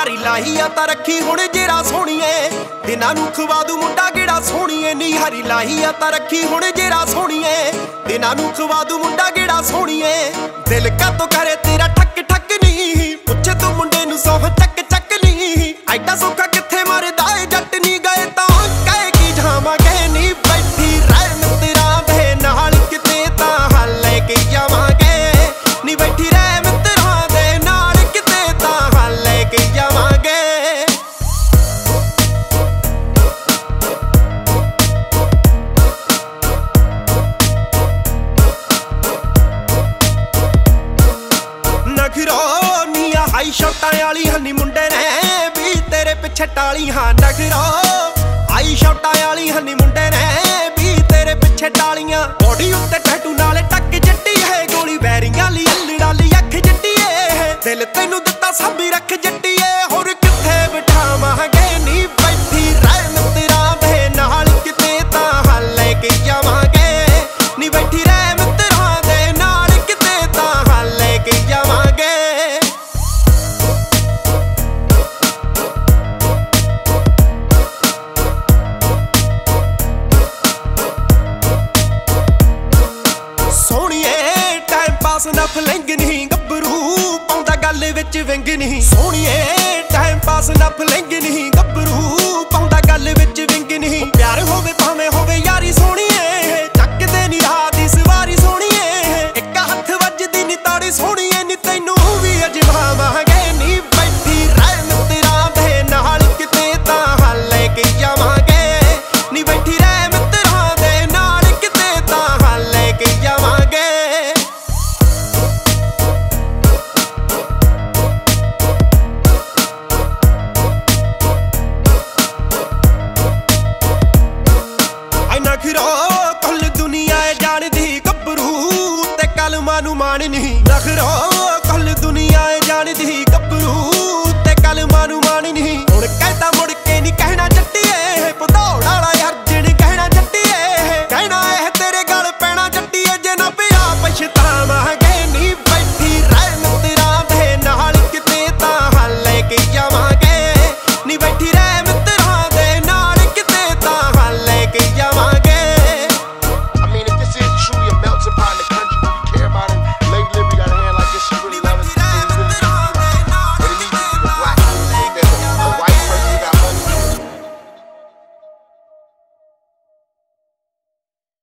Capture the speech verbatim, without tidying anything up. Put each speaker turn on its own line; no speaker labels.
यारी लाही आ तां रखी हुण जेरा सोहणीए दिनां नूं खवा दूं मुंडा गेड़ा सोहणीए नी यारी लाही आ तां रखी हुण जेरा सोहणीए दिनां नूं खवा दूं मुंडा गेड़ा सोहणीए दिल कातों करे तेरा ठक ठक नी पुछे तूं मुंडे नूं सौह चक चक नी ऐडा सौखा कित्थे मरदा ए जट नी गए तां कहे की जावांगे नी बैठी रह मित्तरां दे नाल किते तां हाल लैके जावांगे नी बैठी रह मित्तरां दे नाल किते तां हाल लैके जावांगे नखरो नीया हाई शॉटां वाली हनी मुंडे ने भी तेरे पिछे टाली हाँ नखरो हाई शॉटां वाली हनी मुंडे ने भी तेरे पिछे टालियां बॉडी उत्ते टैटू नाले टक जट्टी है गोली बैरियां ली अल्लड़ा ली अख जट्टी है दिल तैनू दिता सब रख जट्टी है होर किथे बिठावांगे नी बैठी रह मित्तरां दे नाल किते तां हाल लैके जावांगे नी बैठी रह मित्तरां दे नाल किते तां हाल लैके जावांगे ना फलंग नहीं गब्बरू पाउंदा गल विच विंग नहीं सोहणीए टाइम पास ना फलंग नहीं गब्बरू पाउंदा गल विच विंग नहीं प्यार होवे भावें होवे यारी सोहणीए चकदे नी राह दी सवारी सोहणीए इक हत्थ वजदी नी ताड़ी सोहणीए नी तैनू भी अजमावांगे नी बैठी रह मित्तरां दे नाल किते तां हाल लैके जावांगे नी बैठी रह मित्तरां दे नाल किते तां हाल लैके जावांगे नखरो कुल दुनिया जानदी गब्बरू ते कलमां नूं मान नहीं नखरो